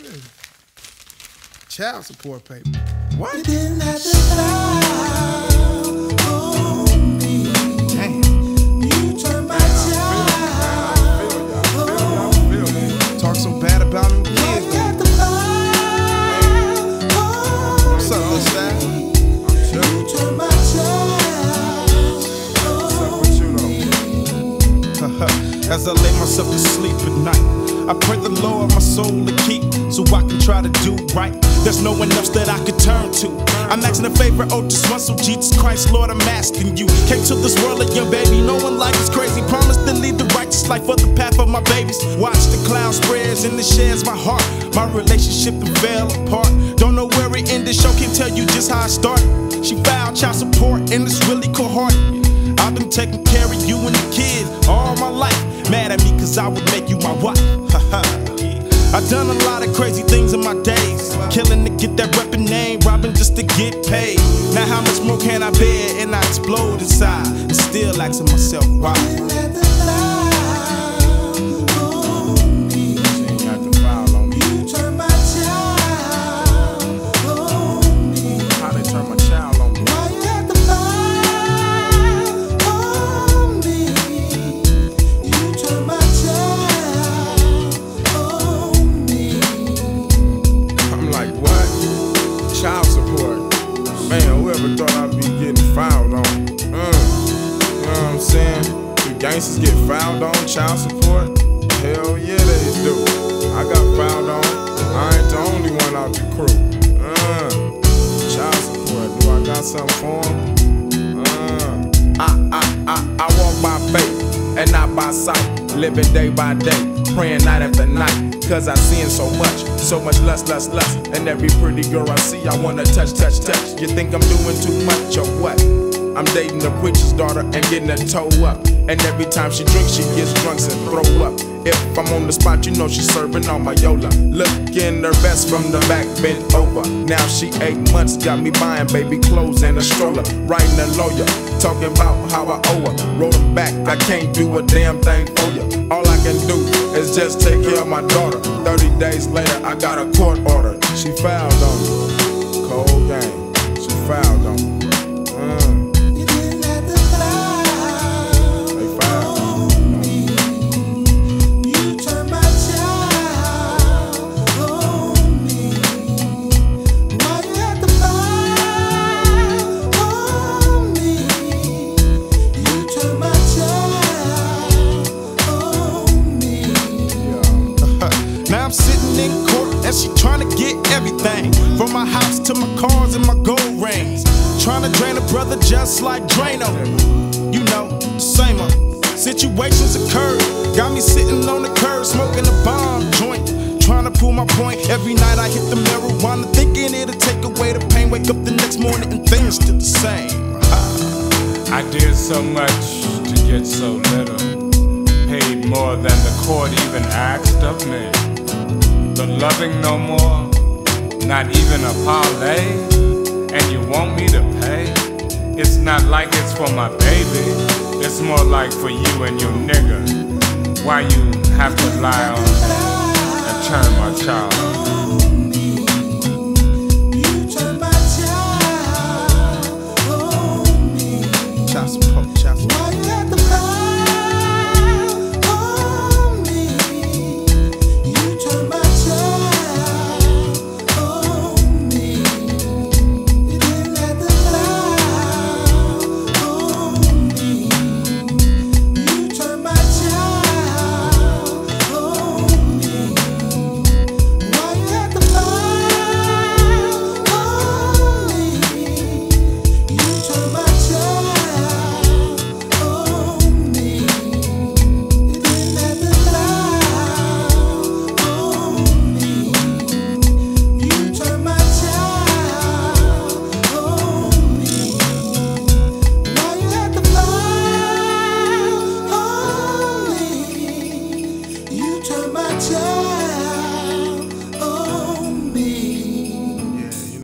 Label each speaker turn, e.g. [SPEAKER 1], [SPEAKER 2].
[SPEAKER 1] Child support paper. What?
[SPEAKER 2] You didn't have to lie on me.
[SPEAKER 1] Damn.
[SPEAKER 2] You turned my child on me.
[SPEAKER 1] Talk so bad about him.
[SPEAKER 2] You got the fire on
[SPEAKER 1] What's up, Lil Staff?
[SPEAKER 2] me. You turned my child on me.
[SPEAKER 1] As I lay myself to sleep at night, I pray the Lord my soul to keep, so I can try to do right. There's no one else that I could turn to. I'm asking a favor, oh just once, so Jesus Christ, Lord, I'm asking you. Came to this world a young baby, no one like is crazy. Promise to lead the righteous life for the path of my babies. Watch the cloud spreads and it shares my heart. My relationship done fell apart. Don't know where it ended, show can't tell you just how I started. She filed child support and it's really cold-hearted. I've been taking care of you and the kids all my life. Mad at me cause I would make you my wife. I've done a lot of crazy things in my days. Killing to get that weapon name, robbing just to get paid. Now how much more can I bear? And I explode inside and still asking myself why.
[SPEAKER 3] Child support. Man, whoever thought I'd be getting fouled on? You know what I'm saying? Do gangsters get fouled on child support? Hell yeah, they do. I got fouled on. I ain't the only one out the crew. Child support. Do I got something for them? I walk by faith and not by sight. Living day by day, praying night after night. Cause I seen so much lust. And every pretty girl I see, I wanna touch. You think I'm doing too much or what? I'm dating the preacher's daughter and getting her toe up. And every time she drinks, she gets drunk and throw up. If I'm on the spot, you know she's serving on my Yola. Looking her best from the back, bent over. Now she 8 months, got me buying baby clothes and a stroller. Writing a lawyer, talking about how I owe her. Roll them back, I can't do a damn thing for you. All I can do is just take care of my daughter. 30 days later, I got a court order. She filed on me. Cold game. She filed on me.
[SPEAKER 1] Now I'm sitting in court and she tryna get everything, from my house to my cars and my gold rings. Tryna drain a brother just like Drano. You know, same old situations occur. Got me sitting on the curb smoking a bomb joint, tryna prove my point. Every night I hit the marijuana, thinking it'll take away the pain. Wake up the next morning and things still the same.
[SPEAKER 4] I did so much to get so little, paid more than the court even asked of me. But loving no more, not even a parlay, and you want me to pay? It's not like it's for my baby, it's more like for you and your nigga. Why you have to lie on me and turn my child on?